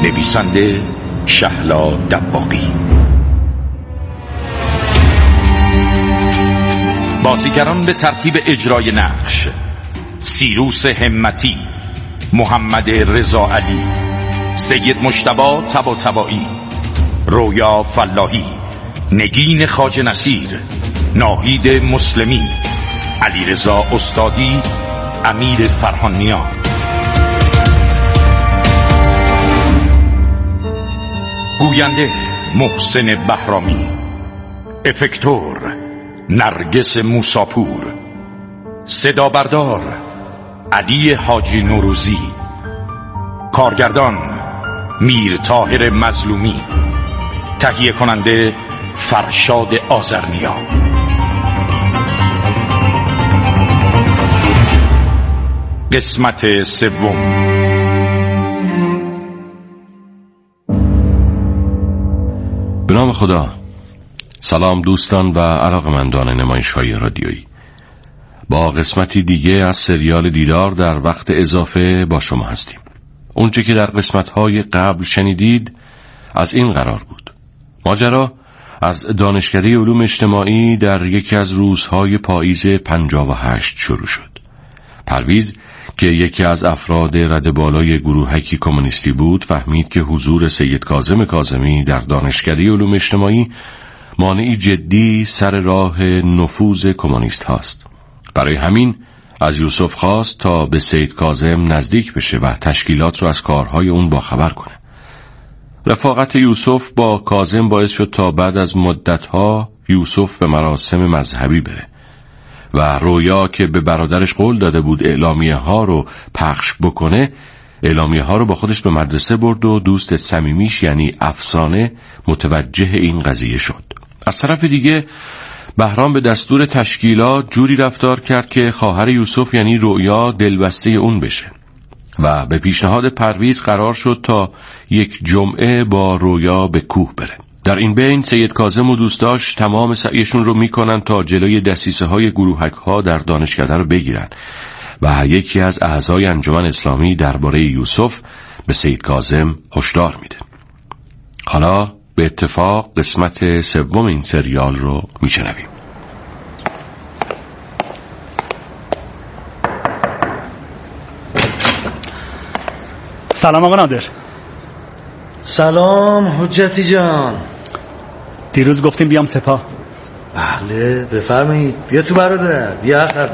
نویسنده شهلا دباغی. بازیگران به ترتیب اجرای نقش: سیروس همتی، محمد رضا علی، سید مجتبی طباطبایی، رویا فلاحی، نگین خواجه نصیر، ناهید مسلمی، علیرضا استادی، امیر فرهانیان. گوینده محسن بهرامی، افکتور نرگس موساپور، صدا بردار علی حاجی نوروزی، کارگردان میر طاهر مظلومی، تهیه کننده فرشاد آذرنیا. قسمت سوم. به نام خدا. سلام دوستان و علاقه‌مندان نمایش‌های رادیویی. با قسمتی دیگه از سریال دیدار در وقت اضافه با شما هستیم. اونچه که در قسمت‌های قبل شنیدید از این قرار بود: ماجرا از دانشکده علوم اجتماعی در یکی از روزهای پاییز 58 شروع شد. پرویز که یکی از افراد رده بالای گروهکی کمونیستی بود فهمید که حضور سید کاظم کاظمی در دانشکده علوم اجتماعی مانعی جدی سر راه نفوذ کمونیست هاست. برای همین از یوسف خواست تا به سید کاظم نزدیک بشه و تشکیلات رو از کارهای اون باخبر کنه. رفاقت یوسف با کاظم باعث شد تا بعد از مدتها یوسف به مراسم مذهبی بره و رویا که به برادرش قول داده بود اعلامیه ها رو پخش بکنه، اعلامیه ها رو با خودش به مدرسه برد و دوست صمیمیش یعنی افسانه متوجه این قضیه شد. از طرف دیگه بهرام به دستور تشکیلات جوری رفتار کرد که خواهر یوسف یعنی رویا دلبسته اون بشه و به پیشنهاد پرویز قرار شد تا یک جمعه با رویا به کوه بره. در این بین سید کاظم و دوستاش تمام سعیشون رو میکنن تا جلوی دسیسه های گروهک ها در دانشکده رو بگیرن و یکی از اعضای انجمن اسلامی درباره یوسف به سید کاظم هشدار میده. حالا به اتفاق قسمت سوم این سریال رو میشنویم. سلام آقا نادر. سلام حجتی جان. دیروز گفتیم بیام سپاه. بله بفرمایید. بیا تو برادر، بیا آخر.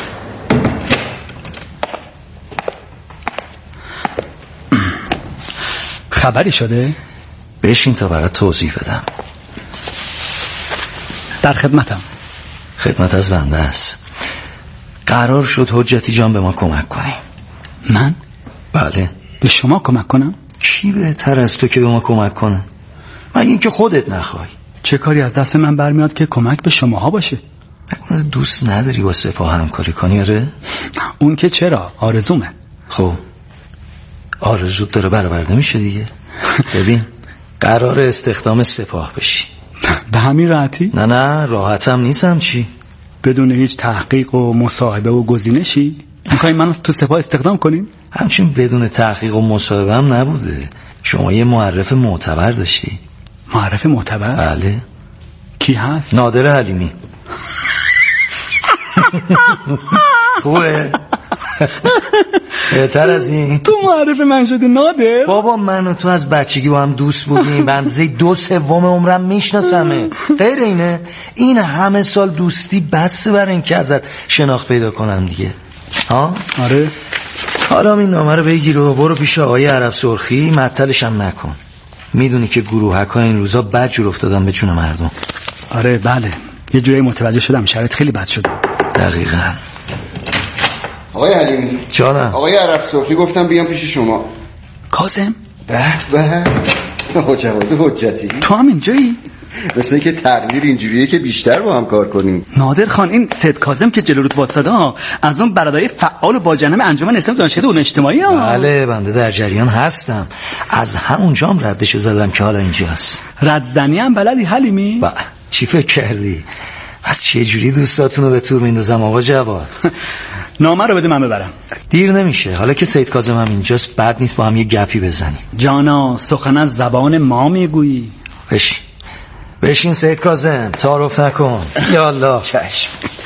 خبری شده؟ بشین تا برات توضیح بدم. در خدمتم. خدمت از بنده است. قرار شد حجتی جان به ما کمک کنی. من؟ بله. به شما کمک کنم؟ کی بهتر از تو که به ما کمک کنه؟ مگه اینکه خودت نخوای. چه کاری از دست من برمیاد که کمک به شماها باشه؟ دوست نداری با سپاه همکاری کنی؟ آره؟ اون که چرا، آرزومه. خب آرزوت داره برآورده میشه دیگه. ببین قرار استخدام سپاه بشی. به همین راحتی؟ نه راحتم نیستم. چی؟ بدون هیچ تحقیق و مصاحبه و گزینشی میخوای منو تو سپاه استخدام کنین؟ همچین بدون تحقیق و مصاحبه هم نبوده. شما یه معرف معتبر داشتی. معرف معتبر؟ بله. کی هست؟ نادر حلیمی. خوبه؟ بهتر از این؟ تو معرف من شدی نادر؟ بابا من و تو از بچگی با هم دوست بودیم. به اندازه 2/3 عمرم میشناسمه. غیر اینه؟ این همه سال دوستی بس بر این که ازت شناخت پیدا کنم دیگه. ها؟ آره. حالا این نامه رو بگیر و برو پیش آقای عرب سرخی، معطلش هم نکن. میدونی که گروهک ها این روزا بد جور افتادن به جون مردم. آره بله، یه جوری متوجه شدم شرایط خیلی بد شده. دقیقاً. آقای حلیمی جانم. آقای عرب سرخی گفتم بیام پیش شما. کاظم؟ به جواد حجتی، تو هم اینجایی؟ مثل که تقدیر اینجوریه که بیشتر با هم کار کنیم. نادر خان، این سید کاظم که جلو رود واسطه از اون برادرای فعال و با جنم انجمن اسلام دانشکده علوم اجتماعی ها. بله بنده در جریان هستم. از همونجا هم ردشو زدم که حالا اینجاست. ردزنی هم بلدی حلیمی؟ چی فکر کردی؟ از چه جوری دوستاتونو به تور میندازم آقا جواد؟ نامه رو بده من ببرم. دیر نمیشه، حالا که سید کاظم هم اینجاست بد نیست با هم یه گپی بزنیم. جانا سخن از زبان ما میگویی. بشین سید کاظم، تعارف نکن. یالله. چشم.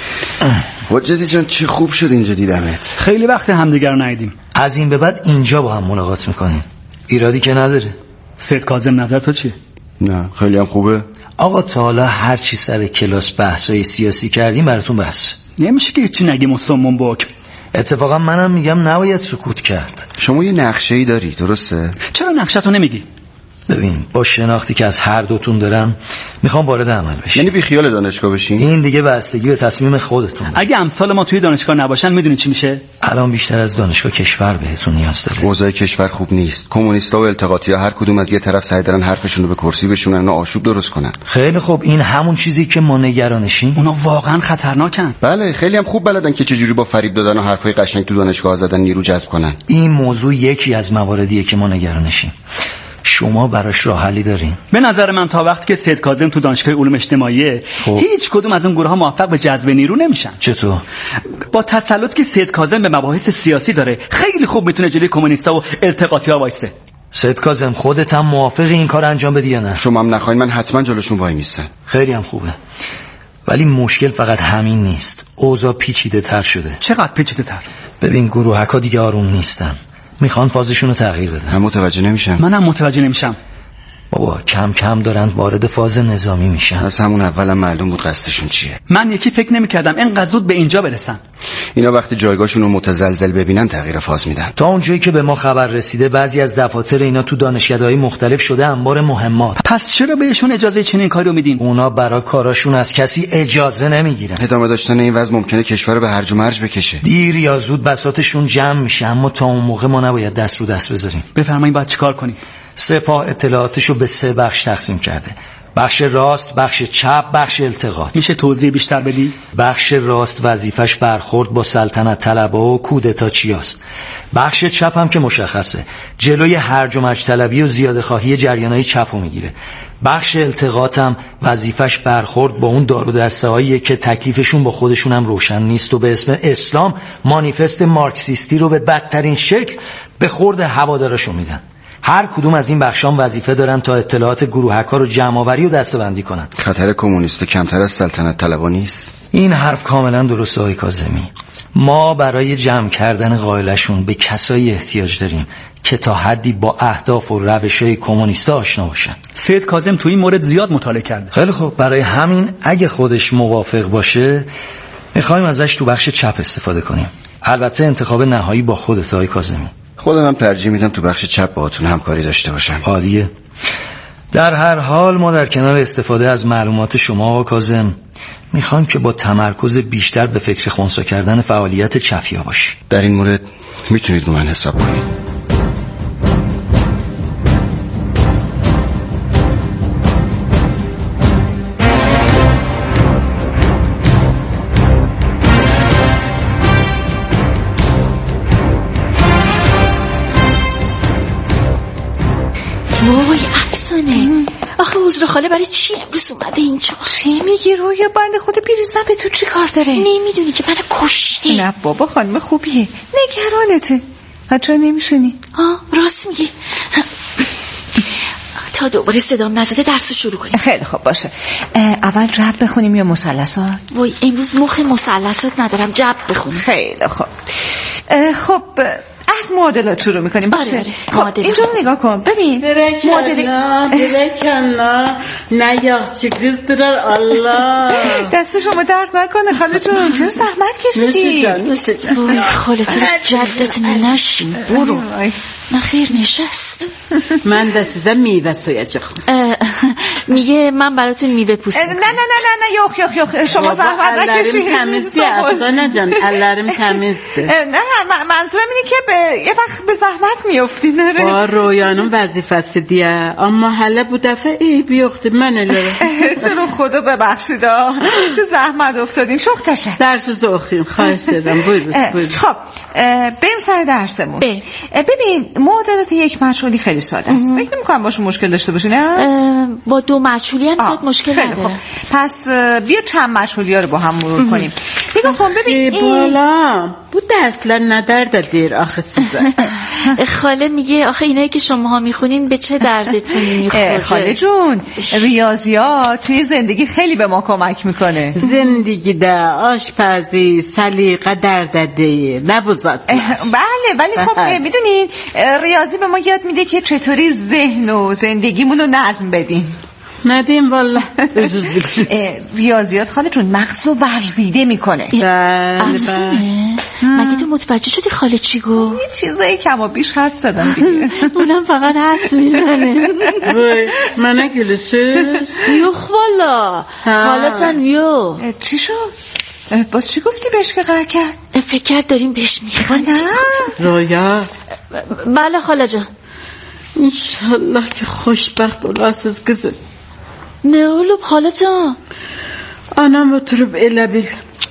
حجتی جان چه خوب شد اینجا دیدمت. خیلی وقت همدیگر رو ندیدیم. از این به بعد اینجا با هم ملاقات میکنیم. ایرادی که نداره. سید کاظم نظر تو چیه؟ نه خیلی هم خوبه. آقا تا حالا هر چی سر کلاس بحثای سیاسی کردیم براتون بس. نمیشه که هیچی نگیم و سمون بک. اتفاقا منم میگم نباید سکوت کرد. شما یه نقشه‌ای داری درسته؟ چرا نقشه‌تو نمیگی؟ ببین با شناختی که از هر دوتون دارم میخوام وارد عمل بشین. یعنی بی خیال دانشگاه بشین؟ این دیگه بستگی به تصمیم خودتون. اگه امثال ما توی دانشگاه نباشن میدونی چی میشه؟ الان بیشتر از دانشگاه کشور بهتون نیاز داره. اوضاع کشور خوب نیست. کمونیستا و التقاطی‌ها هر کدوم از یه طرف سعی دارن حرفشون رو به کرسی بشونن و آشوب درست کنن. خیلی خوب، این همون چیزی که ما نگرانشیم. اونا واقعا خطرناکن. بله خیلی هم خوب بلدن که چجوری با فریب دادن و حرفای قشنگ تو دانشگاه زدن نیرو جذب کنن. این موضوع یکی از مواردیه که ما نگرانشیم. شما براش راه حلی دارین؟ به نظر من تا وقتی که سید کاظم تو دانشگاه علوم اجتماعیه هیچ کدوم از اون گروه ها موفق به جذب نیرو نمیشن. چطور؟ با تسلط که سید کاظم به مباحث سیاسی داره خیلی خوب میتونه جلوی کمونیستا و التقاطی‌ها وایسته. سید کاظم خودت هم موافق این کار انجام بدی یا نه؟ شما هم نخواین من حتما جلوشون وای میستم. خیلی هم خوبه. ولی مشکل فقط همین نیست. اوضاع پیچیده تر شده. چقدر پیچیده تر؟ ببین گروهکا دیگه آروم نیستن. میخوان فازشون رو تغییر بدن. من متوجه نمیشم. منم متوجه نمیشم. بابا کم کم دارن وارد فاز نظامی میشن. از همون اولم معلوم بود قصدشون چیه. من یکی فکر نمی‌کردم اینقدر زود به اینجا برسن. اینا وقتی جایگاهشون رو متزلزل ببینن تغییر فاز میدن. تا اونجایی که به ما خبر رسیده بعضی از دفاتر اینا تو دانشگاه‌های مختلف شده انبار مهمات. پس چرا بهشون اجازه چنین کاری رو میدین؟ اونا برای کاراشون از کسی اجازه نمیگیرن. ادامه داشتن این وضع ممکنه کشور رو به هرج و مرج بکشه. دیر یا زود بساطشون جمع میشه، اما تا اون موقع ما نباید دست رو دست بذاریم. بفرمایید باید چیکار کنیم؟ سپاه اطلاعاتشو به 3 بخش تقسیم کرده. بخش راست، بخش چپ، بخش التقاط. میشه توضیح بیشتر بدی؟ بخش راست وظیفش برخورد با سلطنت طلبها و کودتاچیاست. بخش چپ هم که مشخصه، جلوی هرج و مرج طلبی و زیاده خواهی جریانهای چپو میگیره. بخش التقاط هم وظیفش برخورد با اون دار و دسته‌هایی که تکلیفشون با خودشون هم روشن نیست و به اسم اسلام مانیفست مارکسیستی رو به بدترین شکل به خورد هوادارشون میدن. هر کدوم از این بخشام وظیفه دارن تا اطلاعات گروهکا رو جمع‌آوری و دسته‌بندی کنن. خطر کمونیست کمتر از سلطنت طلبا نیست؟ این حرف کاملا درسته آقای کاظمی. ما برای جمع کردن قائلشون به کسایی احتیاج داریم که تا حدی با اهداف و روش‌های کمونیستا آشنا باشن. سید کاظم تو این مورد زیاد مطالعه کرده. خیلی خوب، برای همین اگه خودش موافق باشه می‌خوایم ازش تو بخش چپ استفاده کنیم. البته انتخاب نهایی با خودت آقای کاظمی. خودم هم ترجیح میدم تو بخش چپ باهاتون همکاری داشته باشم. عالیه. در هر حال ما در کنار استفاده از معلومات شما آقا کاظم میخوایم که با تمرکز بیشتر به فکر خنثی کردن فعالیت چپیا باشی. در این مورد میتونید رو من حساب کنید. وای افسانه. آخه عذر خاله برای چی امروز اومده اینجا؟ چی میگی رویا؟ بنده خود پیروزن به تو چی کار داره؟ نمیدونی که منو کشته. نه بابا خانم خوبیه، نگرانته. چرا نمیشونی؟ راست میگی. تا دوباره صدام نزده درس شروع کنیم. خیلی خوب باشه. اول جبر بخونیم یا مثلثات؟ وای امروز مخ مثلثات ندارم، جبر بخونیم. خیلی خوب. خب از معادلات شروع میکنیم. باشه. خب اینجا نگاه کن ببین. برکننا نه یاخچی کریسترار الله. دست شما درد نکنه خاله جون. چرا زحمت کشیدی؟ نوشه جان. وای خاله تو جدت نشین برو. نه خیر نشست. من دستیزم میوه سویاچه خون. میگه من براتون میوه پوست نه یخ شما زحمت نکشید. الارم تمیزی افسانه جان، الارم تمیزده. نه منظورم اینه که یه وقت به زحمت میافتی. نره با رویانم وظیفه دیه اما حالا بو دفعه ای بیاختی من الاره. تو رو خدا ببخشید تو زحمت افتادین. چوخ تشه درس زوخیم خواهش دادم. بایدوز خب بریم سر درسمون. ببین معادلات یک مجهولی خیلی ساده است. فکر نمی‌کنم باشون مشکل داشته باشین. نه با 2 مجهولی هم زیاد مشکل نداره. پس بیا چند مجهولی‌ها رو با هم مرور کنیم. نگاه کن ببین بالا بود اصلا ندرد دیر آخه سوزن. خاله میگه آخه اینایی که شماها میخونین به چه دردتون میخوره؟ خاله جون ریاضیات توی زندگی خیلی به ما کمک میکنه. زندگی ده آشپزی سلیقه دردده نبوزاد. بله ولی خب میدونین ریاضی به ما یاد میده که چطوری ذهن و زندگیمون رو نظم بدیم. ندیم والله. ریاضیات خاله جون مغز رو ورزیده میکنه. افسانه مگه تو متوجه شدی خاله چی گفت؟ یه چیزایی کم و بیش حد زدم دیگه. اونم فقط حدس میزنه. وای من گلسه یخ والا خاله جان یو. چی شد؟ باز چی گفتی بهش که قهر کرد؟ فکر کرد داریم بهش میخوندیم. رویا بله خاله جان. انشالله که خوشبخت olasınız kızım. Ne olup خاله جان؟ Anam oturup elebil.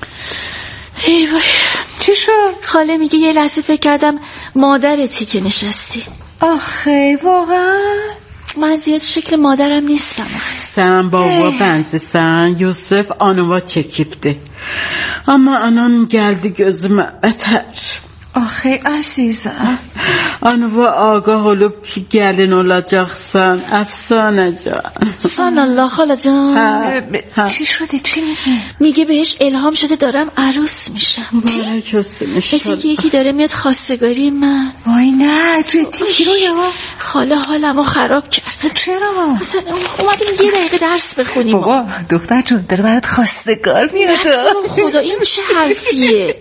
ای وای چی شد؟ خاله میگه یه لحظه فکر کردم مادرتی که نشستی. آخه واقعا من زیاد شکل مادرم نیستم. Sen baba benzesən Yusuf anıva çekipti. Ama anan geldi gözüme öter. آخه عزیزم Anıva آگاه olup ki gelin olacaksan افسانه جان. سان الله خاله جان. چی شده چی میگی؟ میگه بهش الهام شده دارم عروس میشم. مثل که یکی داره میاد خواستگاری من. وای نه توی تیمی رو یا خاله حالمو خراب کرده. چرا؟ مثلا اومدیم یه دقیقه درس بخونیم. بابا دختر جون داره برات خواستگار میاد. خدا این چه حرفیه؟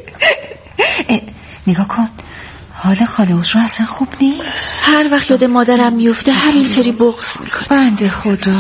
نگاه کن حال خاله اوش رو اصلا خوب نیست. هر وقت یاد مادرم میفته همینطوری بغض میکنه. بنده خدا.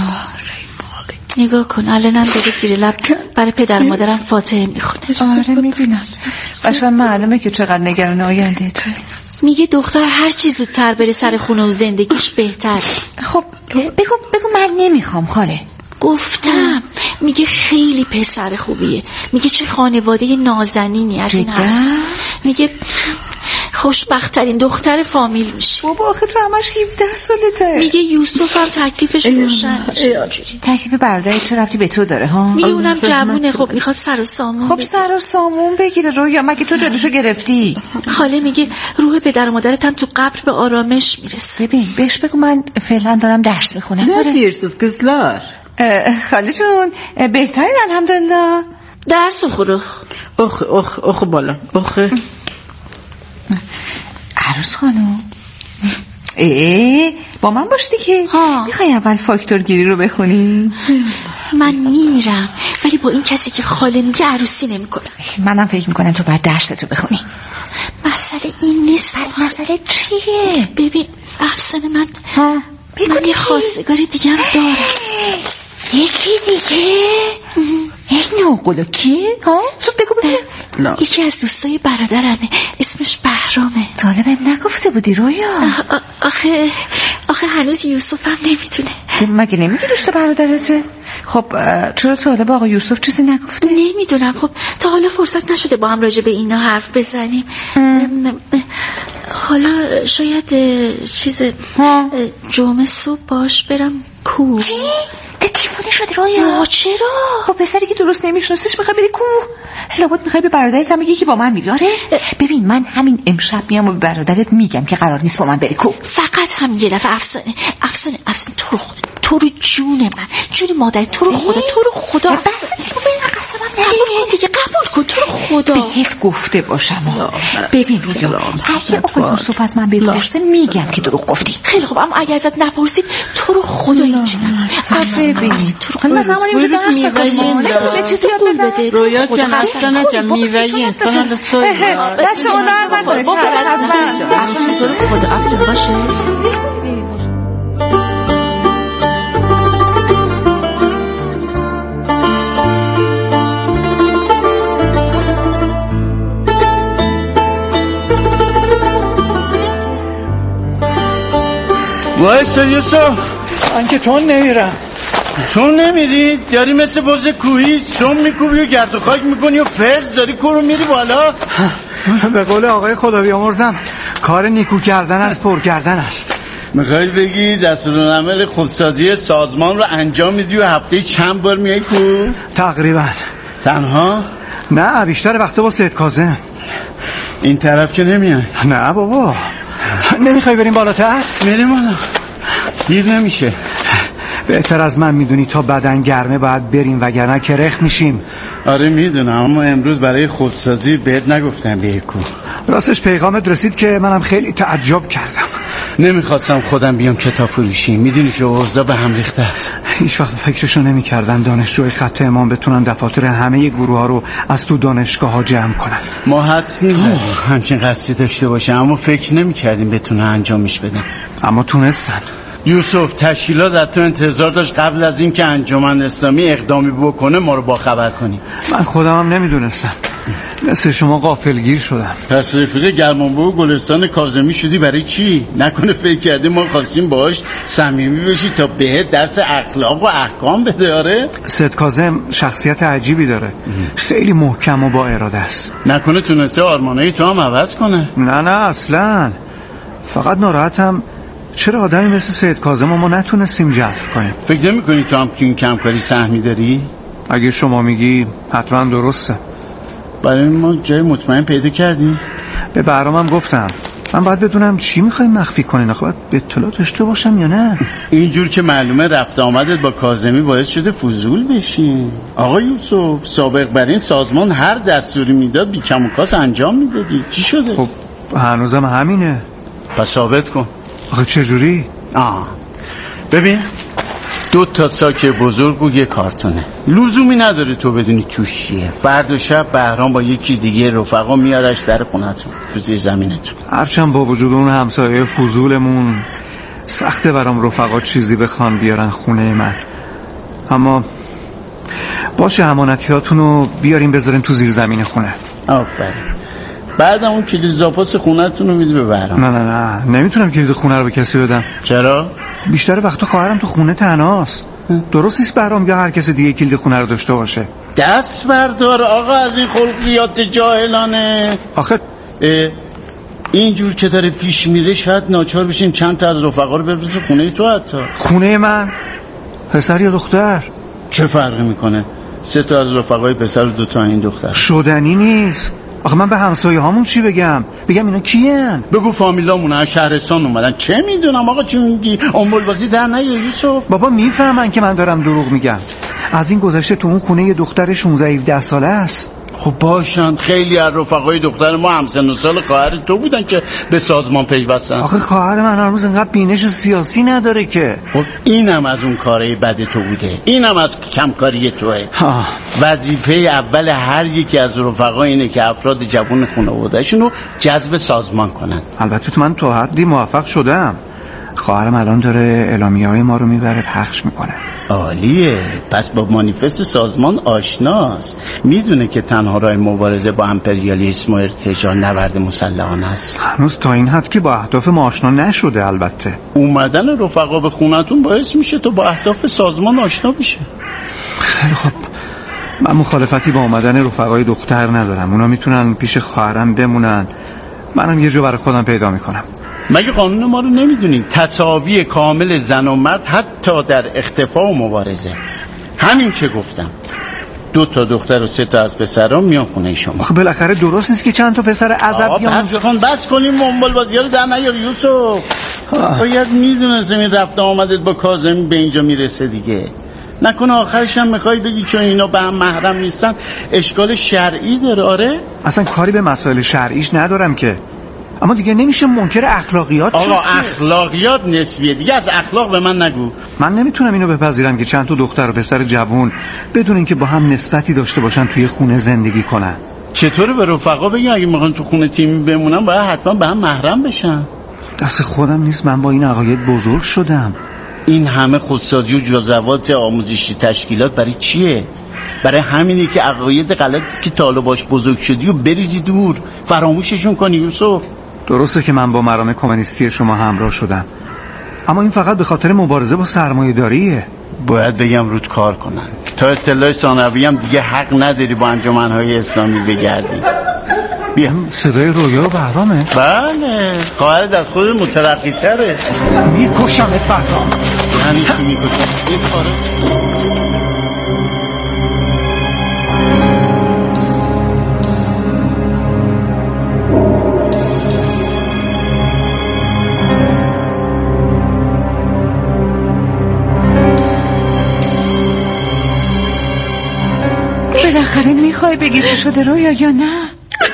نگاه کن الانم داره زیر لب برای پدر و مادرم فاتحه میخونه. آره میبینم قشنگ معلومه که چقدر نگران آینده تو. میگه دختر هر چی زودتر بره سر خونه و زندگیش بهتر. خب بگو من نمیخوام خاله. گفتم میگه خیلی پسر خوبیه. میگه چه خانواده نازنینی از این حرف. میگه خوشبخت‌ترین دختر فامیل میشه. بابا آخه تو همش 17 سالته. میگه یوسف هم تکلیفش روشن میشه. تکلیف برادرت چه ربطی به تو داره ها؟ میگه اونم جوونه. خب میخواد سر و سامون. خب سر و سامون بگیره رویا مگه تو جادوشو گرفتی؟ خاله میگه روح پدر و مادرت هم تو قبر به آرامش میرسه. ببین بهش بگو من فعلا دارم درس میخونم. Ne diyorsunuz kızlar? خاله جون بهترین الحمدلله. درس خورو. Oku بالا oku. عروس خانم با من باش دیگه. میخوای اول فاکتور گیری رو بخونی؟ من میمیرم ولی با این کسی که خاله میگه عروسی نمیکنم. منم فکر میکنم تو باید درستو بخونی. مسئله این نیست. مسئله چیه؟ ببین افسانه من یه خواستگار دیگه هم دارم. یکی دیگه؟ یک نوگلو کیه؟ زود بگو ببینم. یکی از دوستای برادرمه اسمش بهرامه. طالبم نگفته بودی رویا؟ آخه هنوز یوسف هم نمیدونه. مگه نمیگی دوست برادرته؟ خب چرا طالب آقا یوسف چیزی نگفته؟ نمیدونم. خب تا حالا فرصت نشده با هم راجع به اینا حرف بزنیم. حالا شاید جمعه صبح باش برم کو. چی؟ دیوونه شدی رویا؟ چرا؟ با پسری که درست نمیشناسیش میخوای بری کو؟ لابد میخوای به برادرت هم بگی که با من میاره؟ ببین من همین امشب میام و به برادرت میگم که قرار نیست با من بری کو. فقط هم یه دفعه افسانه تو رو جون من جون مادر تو رو خدا بس دیگه قبول کن تو رو خدا. بهت گفته باشم. ببین رویا اگه آقا یوسف از من بپرسه میگم که دروغ گفتی. خیلی خوب اما اگر ازت نپرسید تو رو خدا هیچی نگو. ببین من زمانی درس بخونم چیزی یاد بده. رویا جان اصلا جان میوهی انسان سوی دست اون درد نکنه. تو رو خدا افسانه باشه. وایسا یوسف من که تون نمیرم. تو نمیری؟ داری مثل باز کوهی شم میکوبی و گرد و خاک میکنی و فرز داری کرو میری بالا. به قول آقای خدا بیامرزم کار نیکو کردن از پر کردن است. میخوای بگی دستورالعمل خودسازی سازمان رو انجام میدی و هفته چند بار میای کو؟ تقریبا. تنها؟ نه بیشتر وقتا با سید کاظم. این طرف که نمیای؟ نه بابا. نمیخوای بریم بالاتر؟ بریم بالا، دیر نمیشه. بهتر از من میدونی تا بدن گرمه باید بریم وگرنه کرخ میشیم. آره میدونم، اما امروز برای خودسازی بهت نگفتم بیای کو. راستش پیغامت رسید که منم خیلی تعجب کردم. نمیخواستم خودم بیام کتاب فروشی، میدونی که اوضاع به هم ریخته است. هیچ وقت فکرشو نمی‌کردن دانشجوی خط امام بتونن دفاتر همه گروه ها رو از تو دانشگاه ها جمع کنن. ما حدس می‌زدیم همچین قصدی داشته باشه، اما فکر نمی‌کردیم بتونه انجامش بدن. اما تونستن. یوسف تشکیلات از تو انتظار داشت قبل از اینکه انجمن اسلامی اقدامی بکنه ما رو باخبر کنی. من خودم هم نمیدونستم، مثل شما غافلگیر شدم. پس رفیق گرمانبه و گلستان کاظمی شدی برای چی؟ نکنه فکر کردی ما خواستیم باهاش صمیمی بشی تا بهت درس اخلاق و احکام بده؟ آره سید کاظم شخصیت عجیبی داره، خیلی محکم و با اراده است. نکنه تونسته آرمانای تو هم عوض کنه؟ نه اصلا، فقط ناراحتم چرا آدمی مثل سید کاظم ما نتونستیم جذب کنیم. فکر نمی‌کنی تو هم تو این کمکاری سهمی داری؟ اگه شما میگی حتما درسته. برای ما جای مطمئن پیدا کردیم؟ به برامم گفتم من باید بدونم چی میخوایی مخفی کنین، آخه باید به اطلاع داشته باشم یا نه. اینجور که معلومه رفت آمدت با کاظمی باعث شده فضول بشین. آقا یوسف سابق بر این سازمان هر دستوری میداد بی کم و کاس انجام میدادی، چی شده؟ خب هنوزم همینه. پس ثابت کن. آخه چجوری؟ ببین 2 ساک بزرگ و 1 کارتونه، لزومی نداره تو بدونی توش چیه. فردا شب بهرام با یکی دیگه رفقا میارش در خونتون تو زیر زمینتون. هرچند با وجود اون همسایه فضولمون سخته برام رفقا چیزی بخوان بیارن خونه من، اما باشه امانتیاتونو بیاریم بذاریم تو زیر زمین خونه. آفرین. بعد اون کلید زاپاس خونتون رو میدی به بهرام. نه نمیتونم کلید خونه رو به کسی بدم. چرا؟ بیشتر وقتا خواهرم تو خونه تنهاست. درست نیست بهرام یا هر کس دیگه کلید خونه رو داشته باشه. دست بردار آقا از این خلقیات جاهلانه. آخه اینجور که داره پیش میره شاید ناچار بشیم چند تا از رفقا رو ببرسه خونه تو. حتی خونه من؟ پسر یا دختر؟ چه فرقی میکنه؟ 3 تا از رفقای پسر و 2 تا این دختر. شدنی نیست. آخه من به همسایه هامون چی بگم اینا کیان؟ بگو فامیلامونه از شهرستان اومدن. چه میدونم آقا چی میگی؟ امول بازی در نه یوسف. بابا میفهمن که من دارم دروغ میگم. از این گذشته تو اون خونه یه دختر 16-17 ساله است. خب باشن، خیلی از رفقای دختر ما همسن و سال خواهر تو بودن که به سازمان پیوستن. آخه خواهر من هنوز انقدر بینش سیاسی نداره که. خب اینم از اون کارهای بد تو بوده، اینم از کمکاری توه. وظیفه اول هر یکی از رفقا اینه که افراد جوان خانواده‌شون رو جذب سازمان کنن. البته من تا حدی موفق شدم. خواهرم الان داره اعلامیه‌های ما رو میبره پخش میکنه. عالیه، پس با مانیفست سازمان آشناست، میدونه که تنها راه مبارزه با امپریالیسم و ارتجاع نبرد مسلحانه است. هنوز تا این حد که با اهداف ما آشنا نشده. البته اومدن رفقا به خونتون باعث میشه تو با اهداف سازمان آشنا بشه. خیلی خب، من مخالفتی با اومدن رفقای دختر ندارم. اونا میتونن پیش خواهرم بمونن، منم یه جا برای خودم پیدا میکنم. مگه قانون ما رو نمیدونین؟ تساوی کامل زن و مرد حتی در اختفا و مبارزه. همین که گفتم 2 تا دختر و 3 تا از پسران میان خونه شما. آخه بالاخره درست نیست که چند تا پسر عزب بیان. بس کنیم منبل بازی رو در نیار یوسف. باید میدونستم این رفت آمدت با کاظمی به اینجا میرسه دیگه. نکنه آخرش هم میخوای بگی چون اینا به هم محرم نیستن اشکال شرعی داره؟ آره اصلا کاری به مسائل شرعیش ندارم که، اما دیگه نمیشه منکر اخلاقیات. آقا اخلاقیات نسبیه دیگه، از اخلاق به من نگو. من نمیتونم اینو بپذیرم که چند تا دختر و پسر جوون بدون اینکه با هم نسبتی داشته باشن توی خونه زندگی کنن. چطوره به رفقا بگی اگه میخوان تو خونه تیمی بمونن باید حتما به هم محرم بشن؟ دست خودم نیست، من با این عقاید بزرگ شدم. این همه خودسازی و جزوات آموزشی تشکیلات برای چیه؟ برای همینه که عقاید غلطی که تا حالا باش بزرگ شدی و بریزی دور، فراموششون کنی یوسف. درسته که من با مرام کمونیستی شما همراه شدم، اما این فقط به خاطر مبارزه با سرمایه‌داریه. باید بگم رود کار کنن. تا اطلاع ثانوی هم دیگه حق نداری با انجمن‌های اسلامی بگردی. بیا. صدای رویا و بهرامه؟ بله، خواهرت از خود مترقی تره. میکشمت بهرام. یعنی چی میکشم؟ این کاره بالاخره میخوای بگی چی شده رویا یا نه؟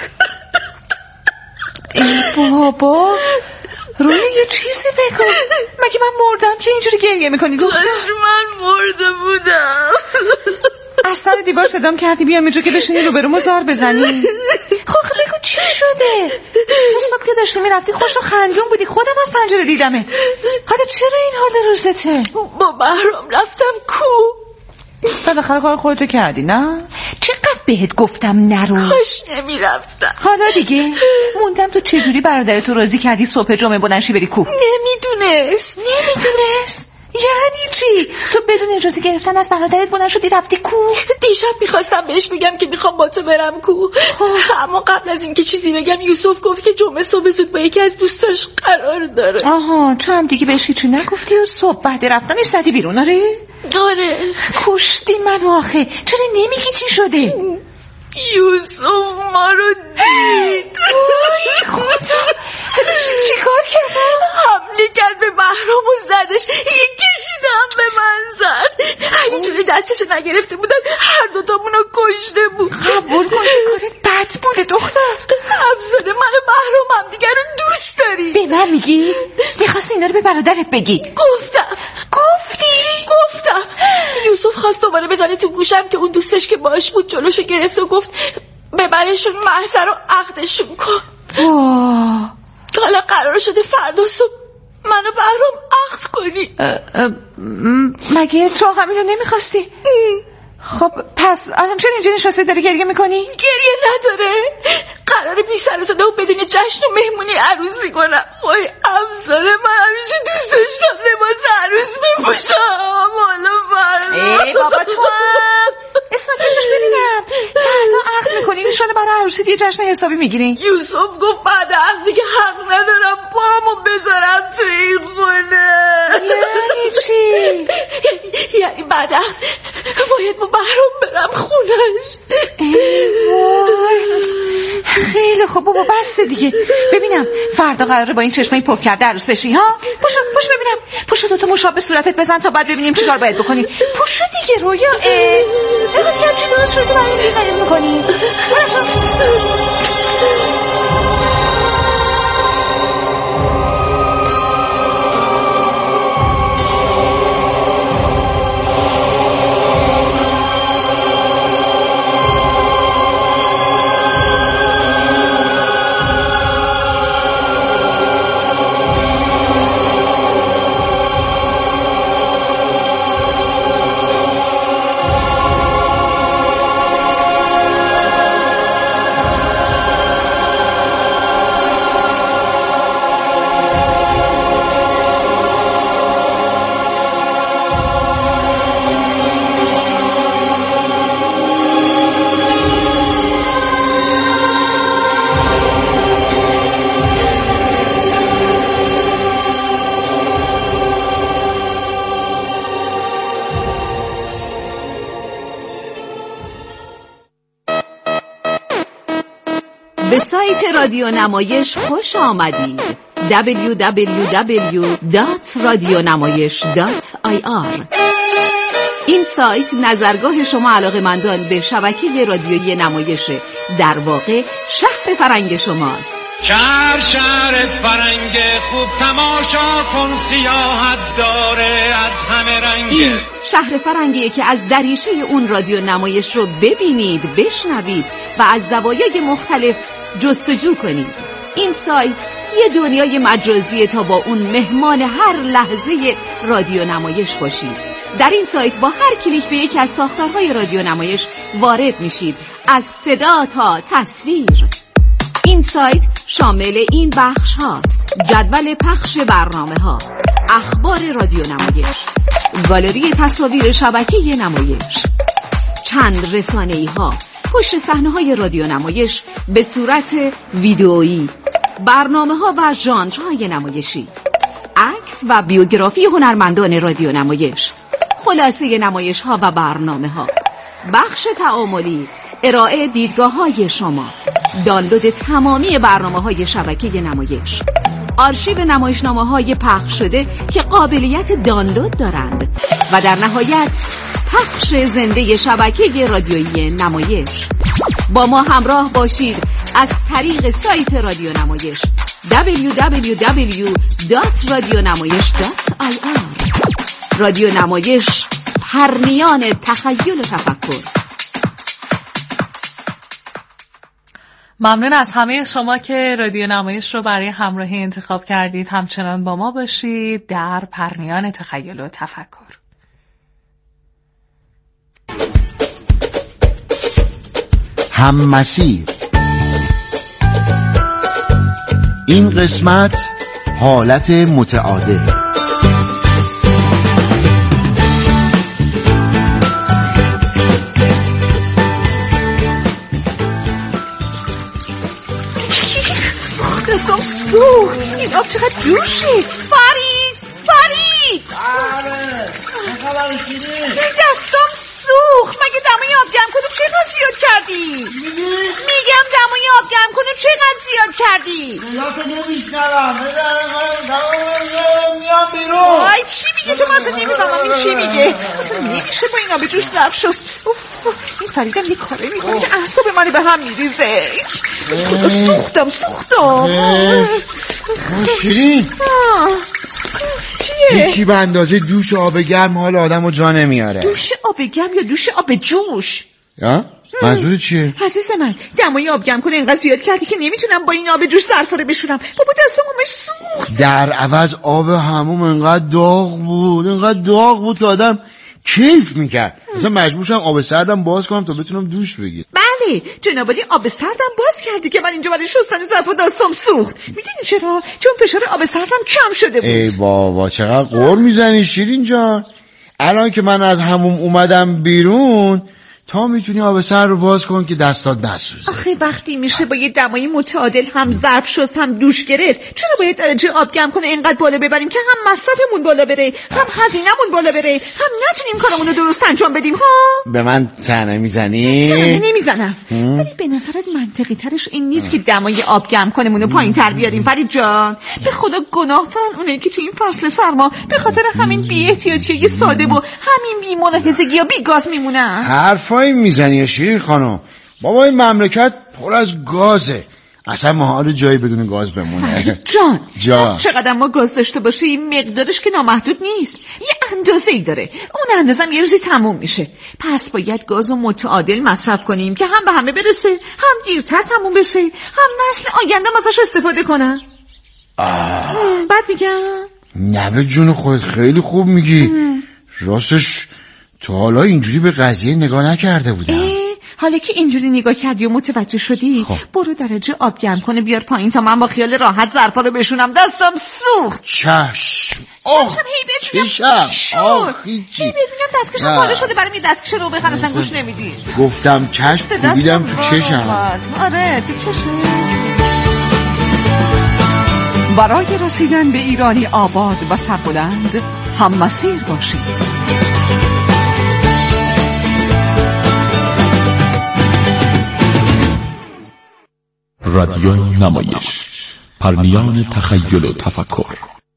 ای بابا رویا یه چیزی بگو. مگه من مردم که اینجوری گریه میکنی دختر؟ من مرده بودم. از سر دیوار صدام کردی بیام اینجا که بشینی روبرومو زار بزنی. خب بگو چی شده؟ تو صبح که داشتی میرفتی خوش و خندون بودی، خودم از پنجره دیدمت. حالا چرا این حال روزته؟ با بهرام رفتم کو. بالاخره کار خودتو کردی نه؟ چقدر بهت گفتم نرو. کاش نمیرفتم. حالا دیگه موندم تو چجوری برادرتو راضی کردی صبح جمعه بلنشی بری کو؟ نمیدونست. یعنی چی؟ تو بدون اجازه گرفتن از برادرت بلند شدی رفتی کو؟ دیشب میخواستم بهش بگم که میخوام با تو برم کو، اما قبل از اینکه چیزی بگم یوسف گفت که جمعه صبح زود با یکی از دوستاش قرار داره. آها تو هم دیگه بهش هیچی نگفتی و صبح بعد رفتنش زدی بیرون؟ آره کشتی من آخه. چرا نمیگی چی شده؟ یوسف ما رو دید. وای خدا چی کار کرد؟ حمله کرد به بهرام و زدش. یه کشیدم به من زد. اینجوری دستشو نگرفته بودن هر دوتامونو کشته بود. قبول کن کارت بد بوده دختر. افزاده من و بهرام هم دیگر رو دوست داریم. به من میگی؟ میخواستی اینا رو به برادرت بگی؟ گفتم. یوسف خواست دوباره بزنه تو گوشم که اون دوستش که باش بود جلوشو گرفت و گفت ببرشون محضر رو عقدشون کن. حالا قرار شده فردا صبح منو بهرام عقد کنی. مگه تو همینو نمیخواستی؟ خب پس الان چرا اینجا نشسته داری گریه میکنی؟ گریه نداره. قراره بی سر و صدا و بدون جشن و مهمونی عروسی کنم. وای افزاره من همیشه دوست داشتم لباس عروس بپوشم. حالا فردا ای بابا تو هم اسمکش ببینم فردا عقد میکنی نشانه برای عروسی دیگه جشن حسابی میگیری؟ یوسف گفت بعد عقد دیگه حق ندارم پامو بذارم توی این خونه. یعنی چی؟ یعنی بعد عقد باید با بهرام برم خونش. وای خیلی خوب بابا بسته دیگه. ببینم فردا قراره با این چشمای پف کرده عروس بشی ها؟ پوشو ببینم. پوشو دوتا مشاب به صورتت بزن تا بعد ببینیم چیکار باید بکنی. پوشو دیگه رویا. نگاه دیگه همچی درست شده برای این بیقریم میکنی. به سایت رادیو نمایش خوش آمدید. www.radionamayish.ir. این سایت نظرگاه شما علاقه‌مندان به شبکه رادیویی نمایش، در واقع شهر فرنگ شماست. شهر فرنگ خوب تماشا کن، سیاحت داره از همه رنگ. این شهر فرنگیه که از دریچه اون رادیو نمایش رو ببینید، بشنوید و از زوایای مختلف جستجو کنید. این سایت یه دنیای مجازیه تا با اون مهمان هر لحظه رادیو نمایش باشید. در این سایت با هر کلیک به یکی از ساختارهای رادیو نمایش وارد میشید، از صدا تا تصویر. این سایت شامل این بخش هاست: جدول پخش برنامه ها، اخبار رادیو نمایش، گالری تصاویر شبکه نمایش، چند رسانه‌ای ها، پشت صحنه های رادیو نمایش به صورت ویدئویی، برنامه ها و ژانرهای نمایشی، عکس و بیوگرافی هنرمندان رادیو نمایش، خلاصه نمایش ها و برنامه ها، بخش تعاملی، ارائه دیدگاه های شما، دانلود تمامی برنامه های شبکه نمایش، آرشیو نمایشنامه های پخش شده که قابلیت دانلود دارند و در نهایت پخش زنده شبکه رادیویی نمایش. با ما همراه باشید از طریق سایت رادیو نمایش www.radionamayesh.ir. رادیو نمایش، پرنیان تخیل و تفکر. ممنون از همه شما که رادیو نمایش رو برای همراهی انتخاب کردید. همچنان با ما باشید در پرنیان تخیل و تفکر. هم‌مسیر. این قسمت حالت متعادل. دستم سوخت. این آب چقدر جوشه. فرید دستم سوخت. مگه دمای آب گرم کنم چقدر زیاد کردی؟ میگم دمای آب گرم کنم چقدر زیاد کردی؟ میام بیرون. آی چی میگه تو؟ مثلا نمیفهمم این چی میگه. اصلا نمیشه با این آب جوش ظرف شست. این فریدم یه کاره میکنه که اعصاب منو به هم میریزه. سوختم شیرین چیه؟ هیچی به اندازه دوش آب گرم حال آدم رو جا نمیاره. دوش آب گرم یا دوش آب جوش؟ منظور چیه؟ عزیز من دمای آب گرم کنه اینقدر زیاد کردی که نمیتونم با این آب جوش ظرفا رو بشورم. بابا دستم همش سوخت. در عوض آب حموم اینقدر داغ بود که آدم کیف میکرد. مثلا مجبور شدم آب سردم باز کنم تا بتونم دوش بگیرم. بله جناب عالی، آب سردم باز کردی که من اینجا برای شستن ظرفا دستم سوخت. میدونی چرا؟ چون فشار آب سردم کم شده بود. ای بابا چقدر قور میزنی شیرین جان. الان که من از حموم اومدم بیرون تا میتونی آب سرد رو باز کن که دستات نسوزه. آخه وقتی میشه با یه دمای متعادل هم ظرف شست هم دوش گرفت، چرا باید درجه آب گرم کنه اینقدر بالا ببریم که هم مصرفمون بالا بره، هم هزینه‌مون بالا بره، هم نتونیم کارمون رو درست انجام بدیم ها؟ به من طعنه میزنی؟ طعنه نمیزنم. ولی به نظرت منطقی ترش این نیست که دمای آب گرم کنمون رو پایین‌تر بیاریم فرید جان؟ به خدا گناه دارن اونایی که تو این فصل سرما به خاطر همین بی‌احتیاطی ساده و همین بی‌ملاحظگی یا بی‌گاز میمونن. حرفایی میزنی شیرین خانم. بابا این مملکت پر از گازه. اصلا محال جایی بدون گاز بمونه. جان چقدر ما گاز داشته باشیم مقدارش که نامحدود نیست، یه اندازه‌ای داره. اون اندازه هم یه روزی تموم میشه. پس باید گازو متعادل مصرف کنیم که هم به همه برسه، هم دیرتر تموم بشه، هم نسل آینده ازش استفاده کنن. بعد میگم نه به جون خودت خیلی خوب میگی. راستش تا حالا اینجوری به قضیه نگاه نکرده بودم. حالا که اینجوری نگاه کردی و متوجه شدی، برو درجه آب گرم کنه بیار پایین تا من با خیال راحت ظرفا رو بشونم. دستم سوخت. چشم. هی بهت میگم دستکشم پاره شده، برام یه دستکش رو بخر اصلا گوش نمیدید. گفتم چشم دیدم تو چشم. آره تو چشم. برای رسیدن به ایرانی آباد و سربلند هم مسیر باشید. رادیو نمایش، پرنیان تخیل و تفکر.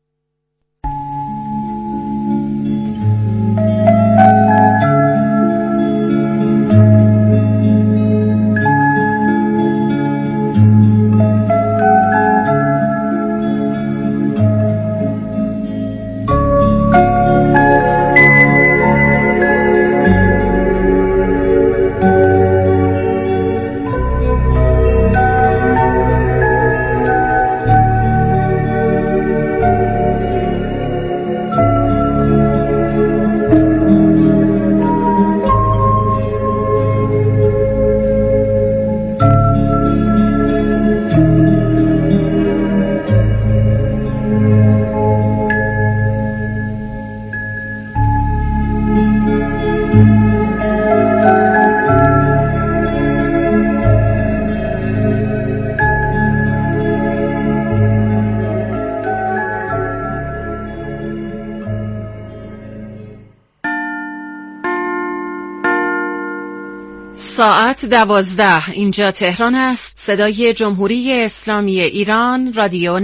ساعت 12 اینجا تهران است. صدای جمهوری اسلامی ایران، رادیو